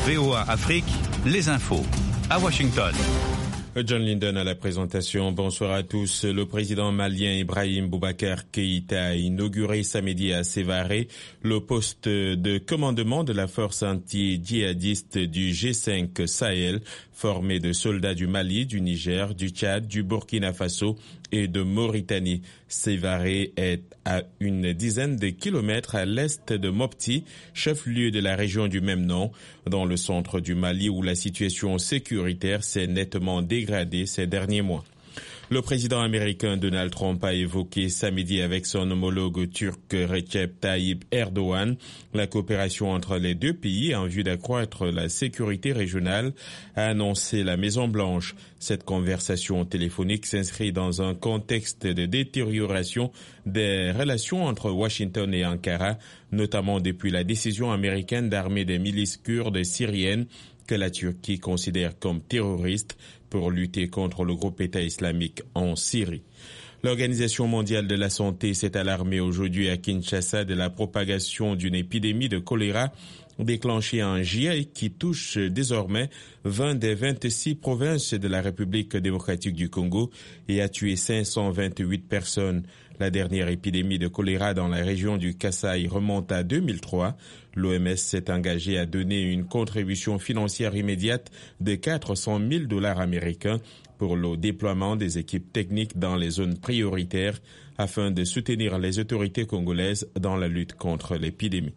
VOA Afrique, les infos. À Washington. John Linden à la présentation. Bonsoir à tous. Le président malien Ibrahim Boubacar Keïta a inauguré samedi à Sévaré le poste de commandement de la force anti-djihadiste du G5 Sahel, formé de soldats du Mali, du Niger, du Tchad, du Burkina Faso et de Mauritanie. Sévaré est à une dizaine de kilomètres à l'est de Mopti, chef-lieu de la région du même nom, dans le centre du Mali où la situation sécuritaire s'est nettement dégradée ces derniers mois. Le président américain Donald Trump a évoqué samedi avec son homologue turc Recep Tayyip Erdogan la coopération entre les deux pays en vue d'accroître la sécurité régionale, a annoncé la Maison-Blanche. Cette conversation téléphonique s'inscrit dans un contexte de détérioration des relations entre Washington et Ankara, notamment depuis la décision américaine d'armer des milices kurdes syriennes que la Turquie considère comme terroristes pour lutter contre le groupe État islamique en Syrie. L'Organisation mondiale de la santé s'est alarmée aujourd'hui à Kinshasa de la propagation d'une épidémie de choléra déclenchée en juillet qui touche désormais 20 des 26 provinces de la République démocratique du Congo et a tué 528 personnes. La dernière épidémie de choléra dans la région du Kasaï remonte à 2003. L'OMS s'est engagée à donner une contribution financière immédiate de $400 000 américains pour le déploiement des équipes techniques dans les zones prioritaires afin de soutenir les autorités congolaises dans la lutte contre l'épidémie.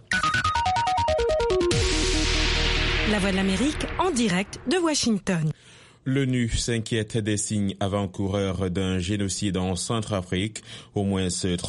La Voix de l'Amérique en direct de Washington. L'ONU s'inquiète des signes avant-coureurs d'un génocide en Centrafrique. Au moins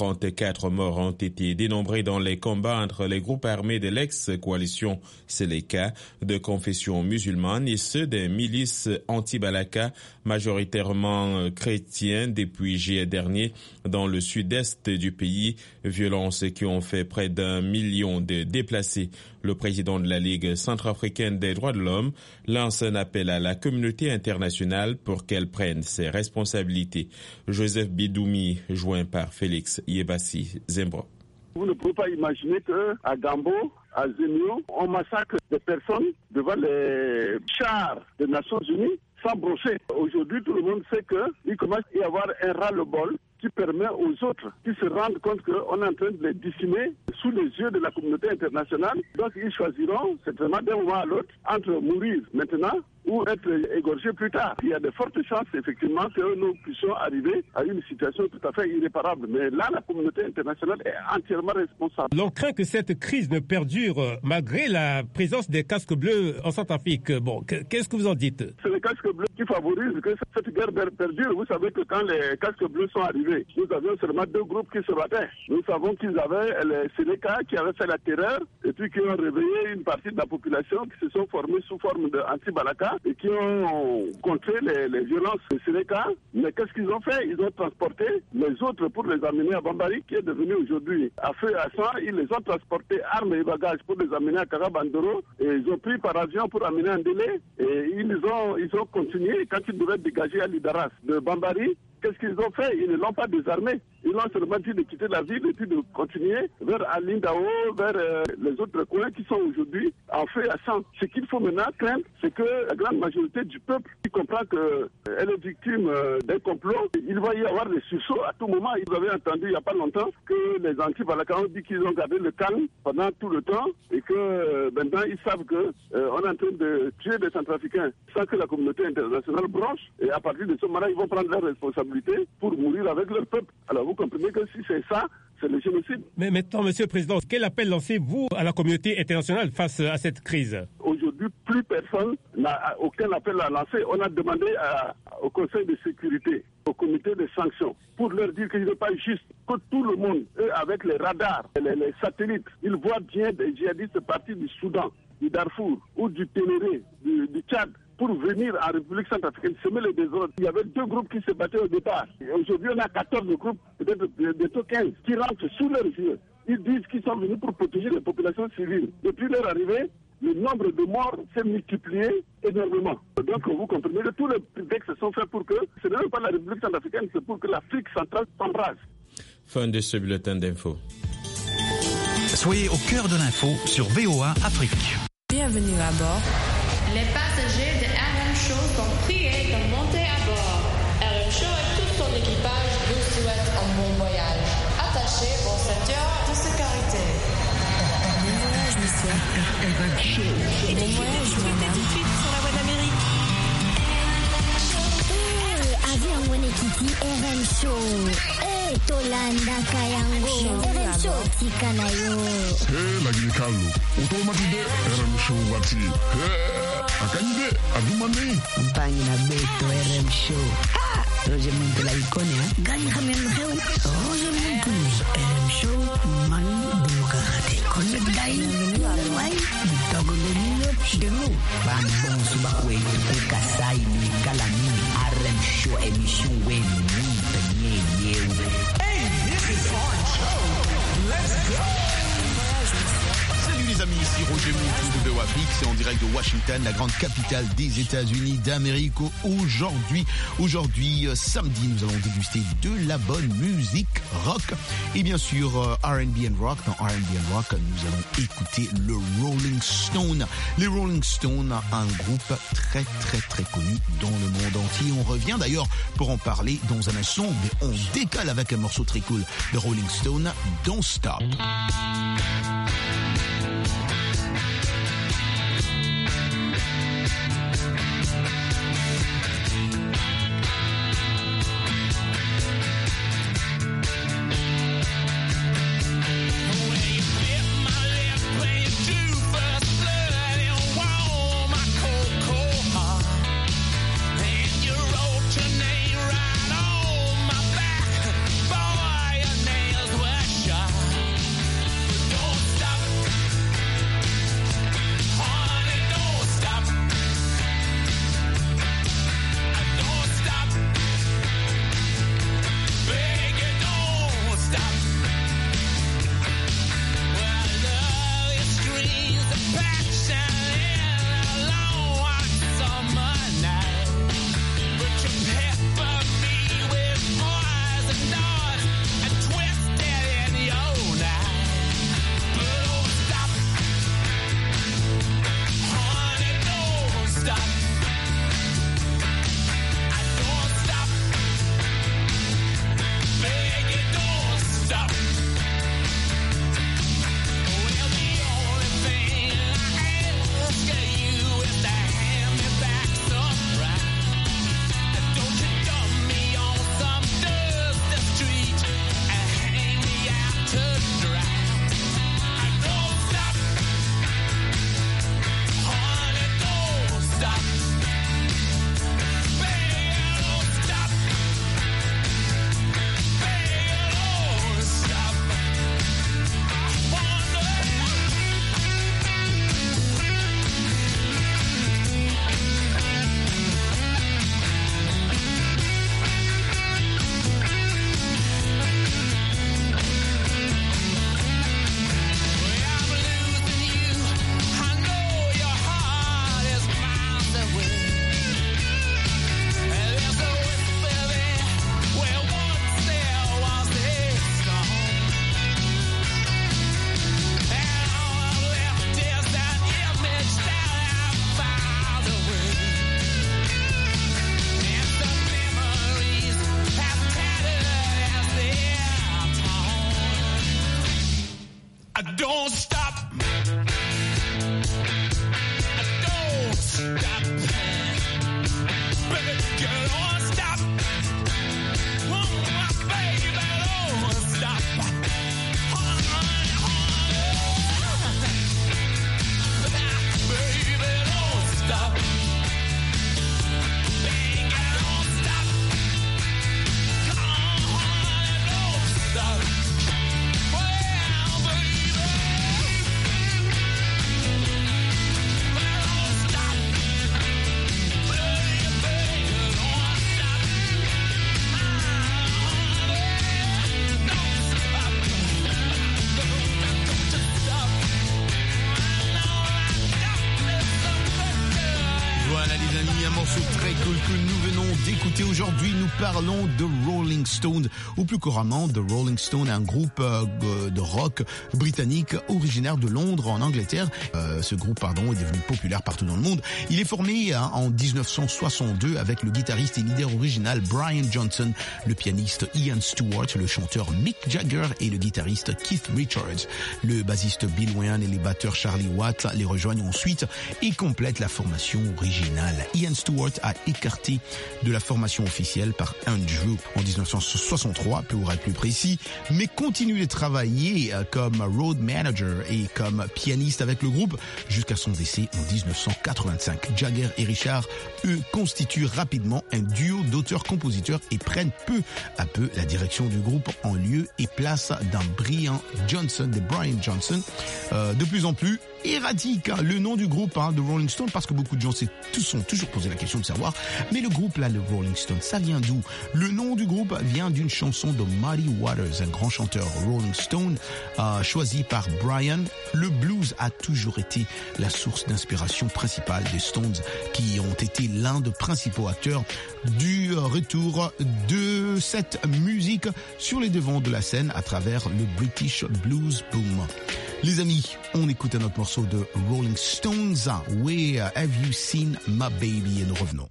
34 morts ont été dénombrés dans les combats entre les groupes armés de l'ex-coalition Seleka de confession musulmane et ceux des milices anti-Balaka, majoritairement chrétiens depuis juillet dernier dans le sud-est du pays. Violences qui ont fait près d'1 million de déplacés. Le président de la Ligue centrafricaine des droits de l'homme lance un appel à la communauté internationale pour qu'elle prenne ses responsabilités. Joseph Bidoumi, joint par Félix Yebassi Zembro. Vous ne pouvez pas imaginer qu'à Gambo, à Zemio, on massacre des personnes devant les chars des Nations Unies sans brosser. Aujourd'hui, tout le monde sait qu'il commence à y avoir un ras-le-bol qui permet aux autres qui se rendent compte qu'on est en train de les décimer sous les yeux de la communauté internationale. Donc ils choisiront certainement d'un moment à l'autre entre mourir maintenant ou être égorgés plus tard. Il y a de fortes chances effectivement que nous puissions arriver à une situation tout à fait irréparable. Mais là, la communauté internationale est entièrement responsable. L'on craint que cette crise ne perdure malgré la présence des casques bleus en Centrafrique. Bon, qu'est-ce que vous en dites? C'est les casques bleus qui favorisent que cette guerre perdure. Vous savez que quand les casques bleus sont arrivés, nous avions seulement 2 groupes qui se battaient. Nous savons qu'ils avaient les Sénéca qui avaient fait la terreur et puis qui ont réveillé une partie de la population qui se sont formés sous forme de anti-Balaka et qui ont contré les violences de Sénéca. Mais qu'est-ce qu'ils ont fait? Ils ont transporté les autres pour les amener à Bambari, qui est devenu aujourd'hui à feu et à sang. Ils les ont transportés armes et bagages pour les amener à Karabandoro et ils ont pris par avion pour amener un délai et ils ont continué quand ils devaient dégager à Lidaras de Bambari. Qu'est-ce qu'ils ont fait? Ils ne l'ont pas désarmé. Ils l'ont seulement dit de quitter la ville et puis de continuer vers Alindao, vers les autres coins qui sont aujourd'hui en feu et à sang. Ce qu'il faut maintenant craindre, c'est que la grande majorité du peuple qui comprend qu'elle est victime d'un complot, il va y avoir des sursauts à tout moment. Vous avez entendu il n'y a pas longtemps que les anti-Balaka ont dit qu'ils ont gardé le calme pendant tout le temps et que maintenant ils savent qu'on est en train de tuer des Centrafricains sans que la communauté internationale bronche. Et à partir de ce moment-là, ils vont prendre leurs responsabilités pour mourir avec leur peuple. Alors vous comprenez que si c'est ça, c'est le génocide. Mais maintenant, Monsieur le Président, quel appel lancez-vous à la communauté internationale face à cette crise? Aujourd'hui, plus personne n'a aucun appel à lancer. On a demandé au Conseil de sécurité, au comité de sanctions, pour leur dire qu'il n'est pas juste que tout le monde, eux, avec les radars, les satellites, ils voient bien des djihadistes partis du Soudan, du Darfour ou du Ténéré, du Tchad, pour venir en République centrafricaine semer le désordre. Il y avait 2 groupes qui se battaient au départ. Et aujourd'hui, on a 14 groupes, peut-être bientôt 15, qui rentrent sous leurs yeux. Ils disent qu'ils sont venus pour protéger les populations civiles. Depuis leur arrivée, le nombre de morts s'est multiplié énormément. Donc vous comprenez que tous les textes sont faits pour que ce n'est même pas la République centrafricaine, c'est pour que l'Afrique centrale s'embrase. Fin de ce bulletin d'info. Soyez au cœur de l'info sur VOA Afrique. Bienvenue à bord. Les passagers de RM Show sont priés de monter à bord. RM Show et tout son équipage vous souhaitent un bon voyage. Attachez vos ceintures de sécurité. Bon voyage, monsieur. RM Show. Bon voyage, madame. Tout de suite sur la voie d'Amérique. Avion Wenekiti RM Show. Tolanda Kayango. RM Show Tikanayo. Lagi Carlo. Automatique RM Show Wati. Akanyide Adumani. Compagnie na Beto RM Show. Roger Monte la icône. Gagne Hamel Roger Monte RM Show. Man Bukate. Connect Dai. Wai. Togo de Nino. De nous. Bambon Subakwe. Kasai. Kalami. RM Show. Émission Wen. Salut les amis, ici Roger Montou de Wafrique, c'est en direct de Washington, la grande capitale des États-Unis d'Amérique. Aujourd'hui, samedi, nous allons déguster de la bonne musique rock et bien sûr R&B and rock. Dans R&B and rock, nous allons écouter le Rolling Stone. Les Rolling Stone, un groupe très très très connu dans le monde entier. On revient d'ailleurs pour en parler dans un instant, mais on décale avec un morceau très cool de Rolling Stone, Don't Stop. Don't stop. les amis, un morceau très cool que nous venons d'écouter aujourd'hui. Nous parlons de Rolling Stone, ou plus couramment de Rolling Stone, un groupe de rock britannique originaire de Londres en Angleterre. Ce groupe, est devenu populaire partout dans le monde. Il est formé en 1962 avec le guitariste et leader original Brian Johnson, le pianiste Ian Stewart, le chanteur Mick Jagger et le guitariste Keith Richards. Le bassiste Bill Wyan et les batteurs Charlie Watts les rejoignent ensuite et complètent la formation originale. Ian Stewart a écarté de la formation officielle par Andrew en 1963, pour être plus précis, mais continue de travailler comme road manager et comme pianiste avec le groupe jusqu'à son décès en 1985. Jagger et Richard, eux, constituent rapidement un duo d'auteurs-compositeurs et prennent peu à peu la direction du groupe en lieu et place d'un Brian Johnson, de plus en plus erratique. Le nom du groupe de Rolling Stone, parce que beaucoup de gens se sont toujours posé la question de savoir, mais le groupe là, le Rolling Stone, ça vient d'où? Le nom du groupe vient d'une chanson de Muddy Waters, un grand chanteur Rolling Stone, choisi par Brian. Le blues a toujours été la source d'inspiration principale des Stones, qui ont été l'un des principaux acteurs du retour de cette musique sur les devants de la scène à travers le British Blues Boom. Les amis, on écoute un autre morceau de Rolling Stones, Where Have You Seen My Baby? Et nous revenons.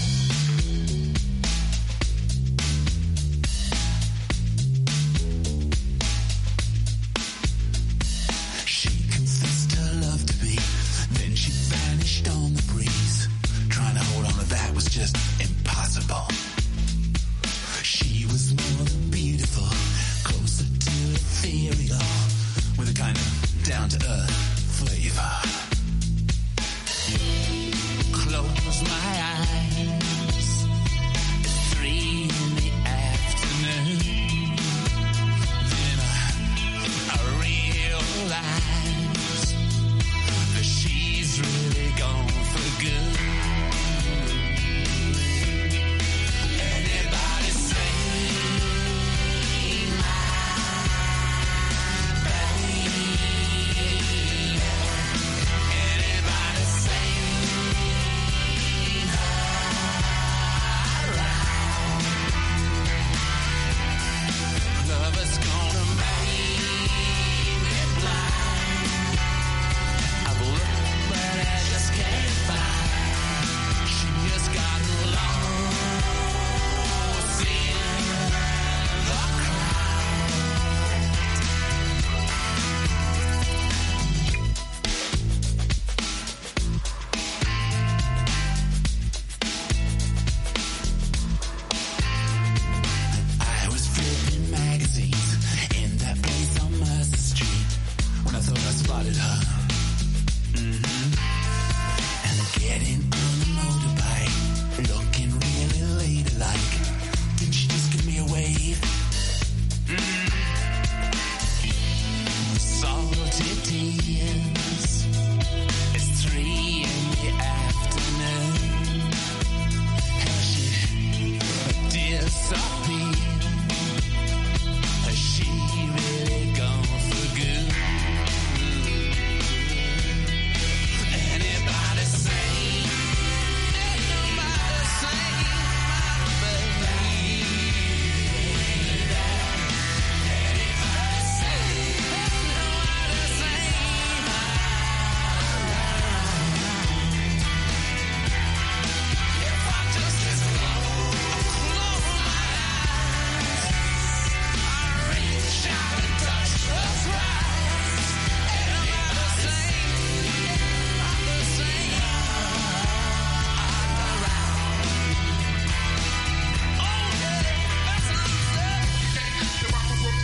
Close my eyes. It's 3 in the afternoon. Then I realize that she's really gone for good. Anybody say my baby? Anybody say love is gonna make me blind. I've looked but I just can't find. She has gotten lost in the crowd. I was flipping magazines in that place on Mercer Street when I thought I spotted her. And getting on a motorbike, looking really ladylike. Did she just give me a wave? Salty tears. It's 3 in the afternoon. Has she disappeared? Has she really gone for good? Anybody say, anybody say my baby? Anybody say, anybody say if I just close my eyes, I reach out and touch the prize. Anybody say I'm the same around. Oh yeah, that's what I'm saying.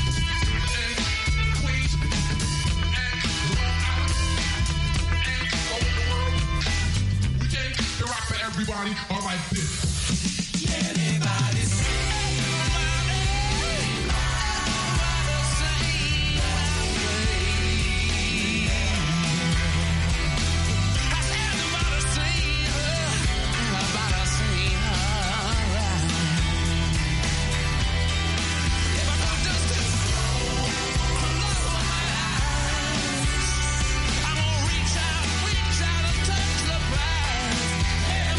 Everybody, all like this. Anybody say I'm gonna reach out and touch the prize.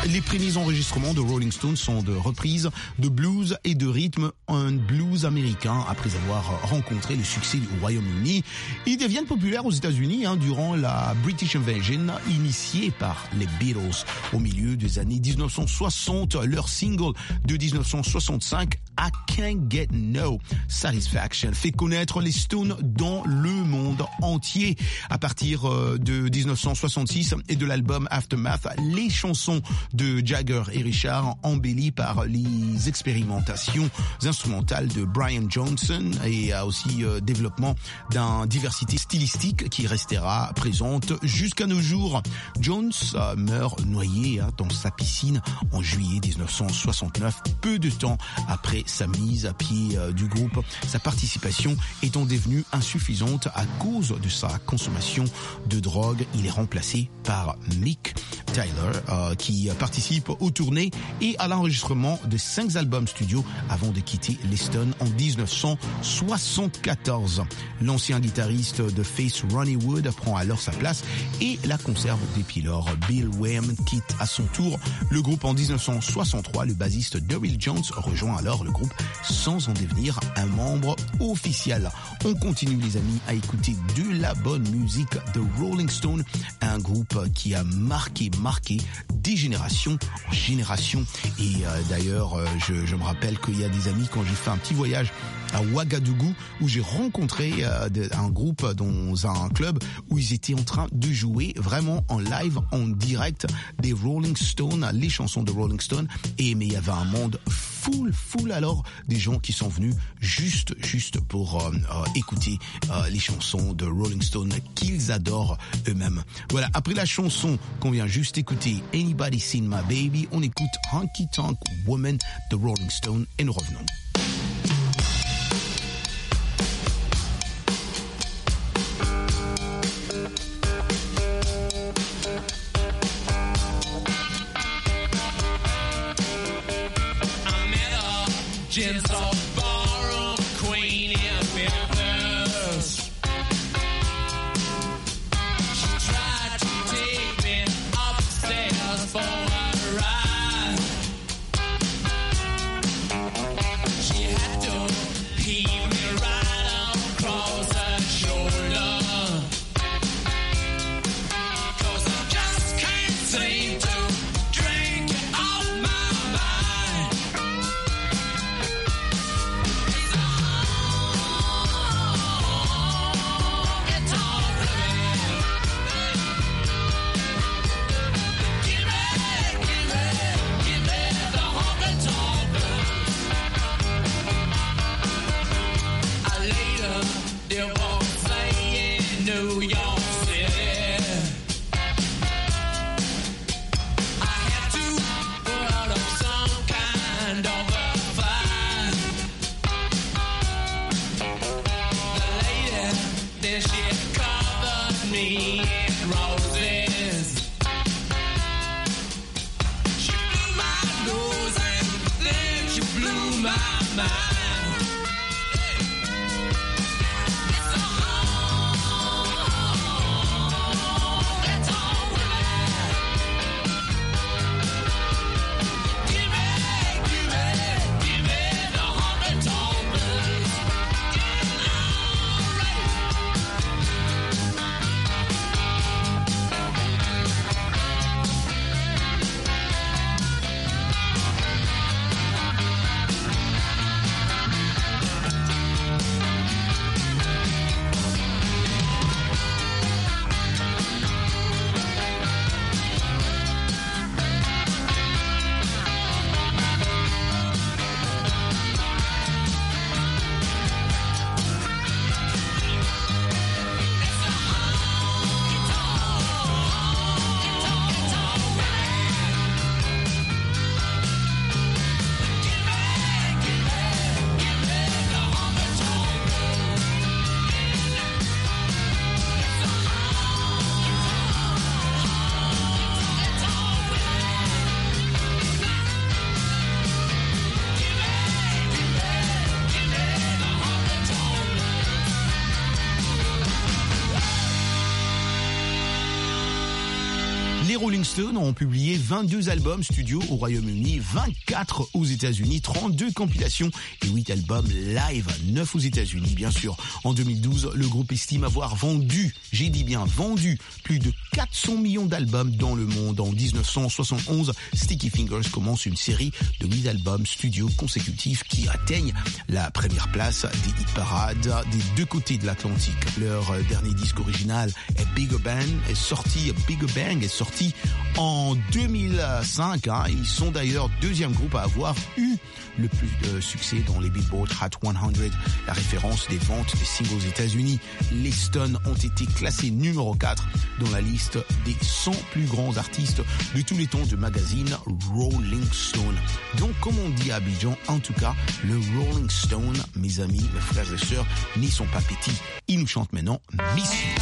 Les premiers enregistrements de Rolling Stones sont de reprises de blues et de rythme, un blues américain. Après avoir rencontré le succès au Royaume-Uni, ils deviennent populaires aux États-Unis durant la British Invasion initiée par les Beatles au milieu des années 1960. Leur single de 1965, I Can't Get No Satisfaction, fait connaître les Stones dans le monde entier. À partir de 1966 et de l'album Aftermath, les chansons de Jagger et Richard, embellies par les expérimentations instrumentales de Brian Johnson et aussi développement d'une diversité stylistique qui restera présente jusqu'à nos jours. Jones meurt noyé dans sa piscine en juillet 1969, peu de temps après sa mise à pied du groupe, sa participation étant devenue insuffisante à cause de sa consommation de drogue. Il est remplacé par Mick Taylor qui participe aux tournées et à l'enregistrement de 5 albums studio avant de quitter les Stones en 1974. L'ancien guitariste de Face, Ronnie Wood, prend alors sa place et la conserve depuis lors. Bill Wham quitte à son tour le groupe en 1963. Le bassiste Daryl Jones rejoint alors le groupe sans en devenir un membre officiel. On continue les amis à écouter de la bonne musique de Rolling Stone, un groupe qui a marqué des générations en génération. Et d'ailleurs, je me rappelle qu'il y a des amis, quand j'ai fait un petit voyage à Ouagadougou, où j'ai rencontré un groupe dans un club où ils étaient en train de jouer vraiment en live, en direct, des Rolling Stones, les chansons de Rolling Stone. Mais il y avait un monde full alors, des gens qui sont venus juste pour écouter les chansons de Rolling Stone qu'ils adorent eux-mêmes. Voilà, après la chanson qu'on vient juste écouter, Anybody Seen My Baby, on écoute Honky Tonk Woman de Rolling Stone et nous revenons. Gents all borrow Queen in Memphis. She tried to take me upstairs for a ride. She had to heave me right across her shoulder. 'Cause I just can't seem to drink it off my mind. New York City. I had to put up some kind of a fight. The lady, then she covered me in roses. She blew my nose and then she blew my mind. Les Rolling Stones ont publié 22 albums studio au Royaume-Uni, 24 aux États-Unis, 32 compilations et 8 albums live, 9 aux États-Unis bien sûr. En 2012, le groupe estime avoir vendu, j'ai dit bien vendu, plus de 400 millions d'albums dans le monde. En 1971, Sticky Fingers commence une série de 8 albums studio consécutifs qui atteignent la première place des hit parades des deux côtés de l'Atlantique. Leur dernier disque original est Bigger Bang est sorti en 2005. Ils sont d'ailleurs deuxième groupe à avoir eu le plus de succès dans les Billboard Hot 100, la référence des ventes des singles aux États-Unis. Les Stones ont été classés numéro 4 dans la liste des 100 plus grands artistes de tous les temps du magazine Rolling Stone. Donc, comme on dit à Abidjan, en tout cas, le Rolling Stone, mes amis, mes frères et sœurs, n'y sont pas petits. Ils nous chantent maintenant Miss You.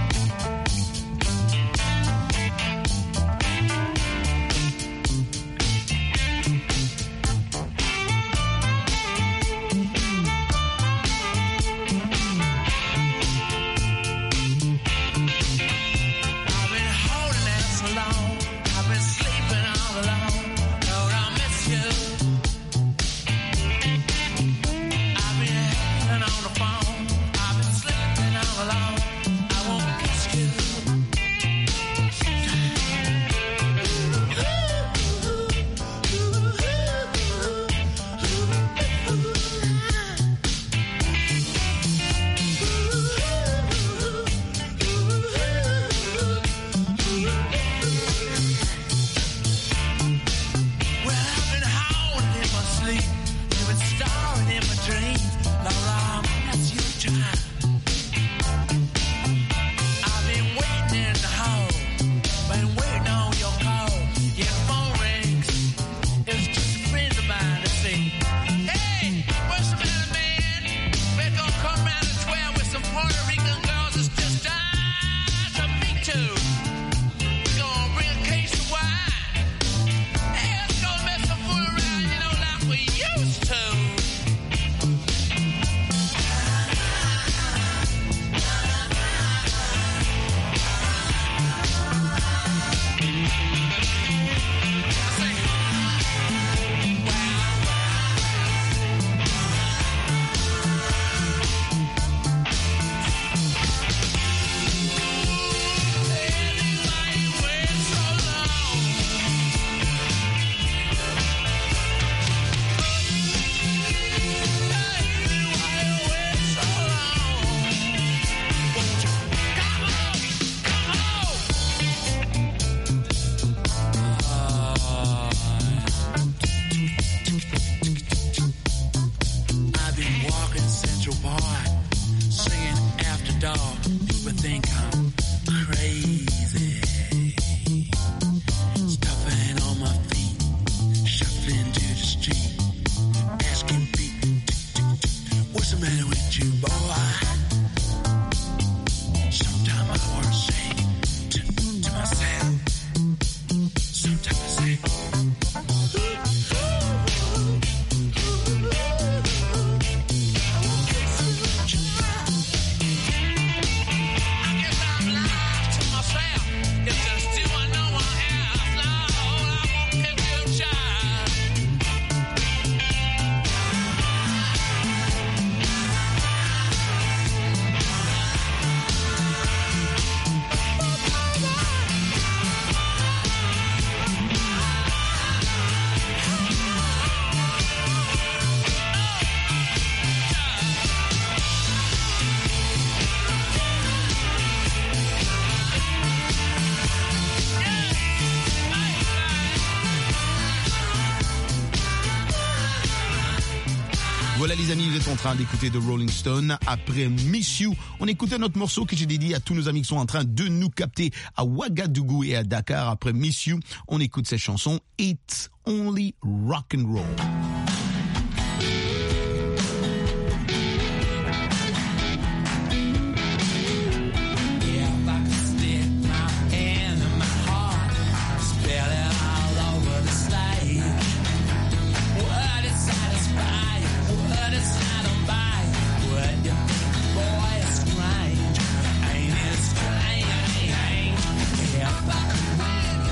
Voilà les amis, vous êtes en train d'écouter The Rolling Stone. Après Miss You, on écoutait notre morceau que j'ai dédié à tous nos amis qui sont en train de nous capter à Ouagadougou et à Dakar. Après Miss You, on écoute cette chanson It's Only Rock and Roll. If I could win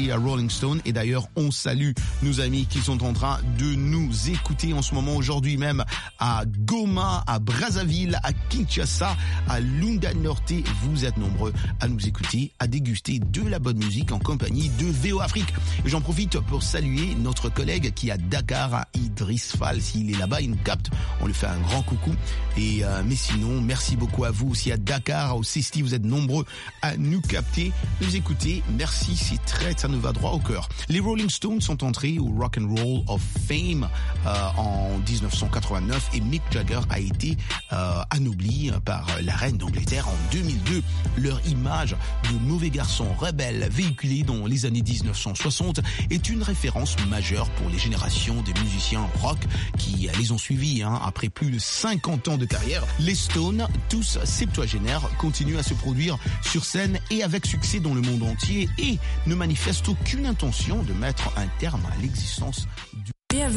à Rolling Stone. Et d'ailleurs, on salue nos amis qui sont en train de nous écouter en ce moment, aujourd'hui même, à Goma, à Brazzaville, à Kinshasa, à Lunda Norte. Vous êtes nombreux à nous écouter, à déguster de la bonne musique en compagnie de VO Afrique. Et j'en profite pour saluer notre collègue qui est à Dakar, Idriss Fall. S'il est là-bas, il nous capte. On lui fait un grand coucou. Et mais sinon, merci beaucoup à vous aussi à Dakar, au Cesti. Vous êtes nombreux à nous capter, nous écouter. Merci, ça nous va droit au cœur. Les Rolling Stones sont entrés au Rock and Roll of Fame en 1989 et Mick Jagger a été anobli par la reine d'Angleterre en 2002. Leur image de mauvais garçon rebelle véhiculée dans les années 1960 est une référence majeure pour les générations des musiciens rock qui les ont suivis après plus de 50 ans de carrière. Les Stones, tous septuagénaires, continuent à se produire sur scène et avec succès dans le monde entier et ne manifestent aucune intention de mettre un terme à l'existence du